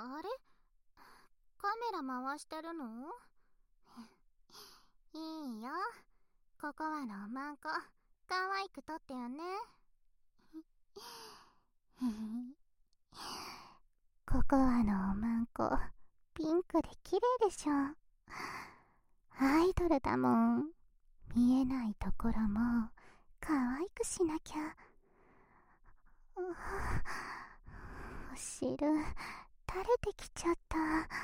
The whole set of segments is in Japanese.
あれ、カメラ回してるの？いいよ。ここはのまんこ。かわいく撮ってよね。ここはのまんこ。ピンクで綺麗でしょ。アイドルだもん。見えないところも可愛くしなきゃ。お汁垂れてきちゃった。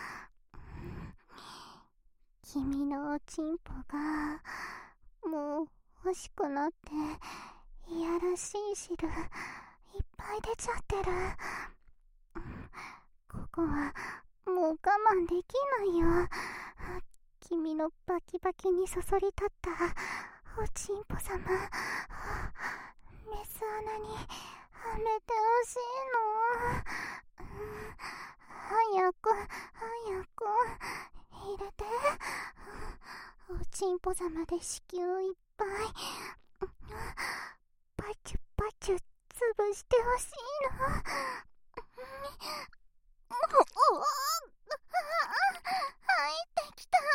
君のおちんぽがもう欲しくなっていやらしい汁いっぱい出ちゃってる。ここはもう我慢できないよ。君のバキバキにそそり立ったおちんぽ様、メス穴にはめてほしいの。早く早く入れて。おちんぽ様で子宮いっぱいパチュパチュ潰してほしいの。入ってきた。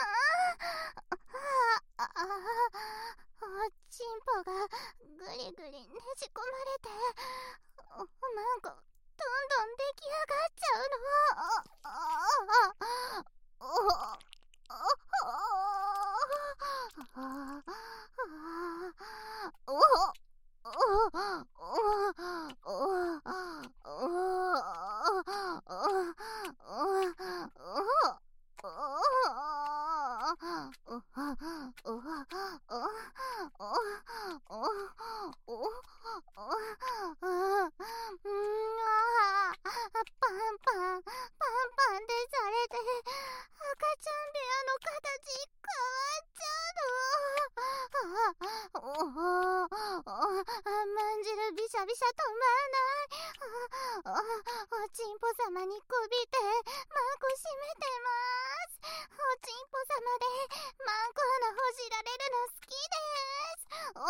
おちんぽがぐりぐりねじ込まれて、なんかどんどん出来上がっちゃうの。パンパンでされて、赤ちゃん部屋の形変わっちゃうの。まんじるびしゃびしゃ止まらない。おちんぽ様にこびてマンコ閉めてます。おちんぽ様でマンコ穴ほじられるの好きです。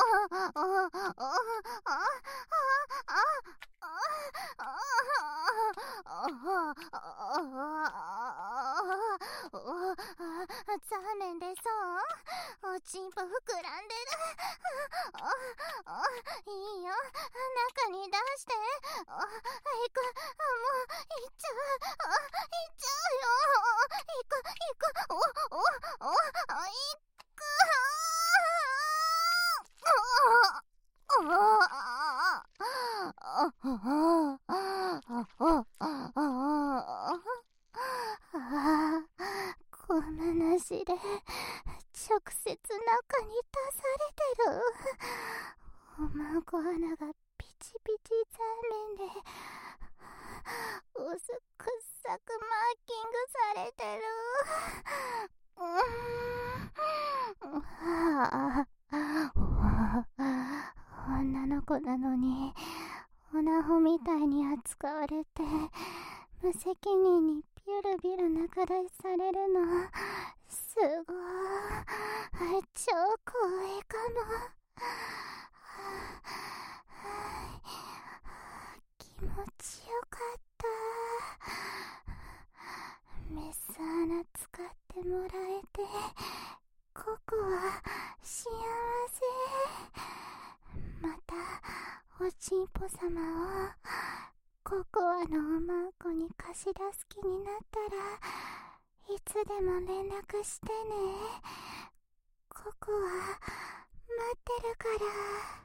残念でそう。おちんぽ膨らんでる。いいよ、中に出して。行く。もう行っちゃう。行っちゃうよ。行く。行く。このなしで直接中に出されてる。おまんこ穴がピチピチ残念で薄くさくマーキングされてる。女の子なのにオナホみたいに扱われて無責任にビュルビュル仲出しされるのすごい超怖いかも。気持ちよかった。メス穴使ってもらえてここは幸せ。またおちんぽ様をココアのおまんこに貸し出す気になったらいつでも連絡してね。ココア待ってるから。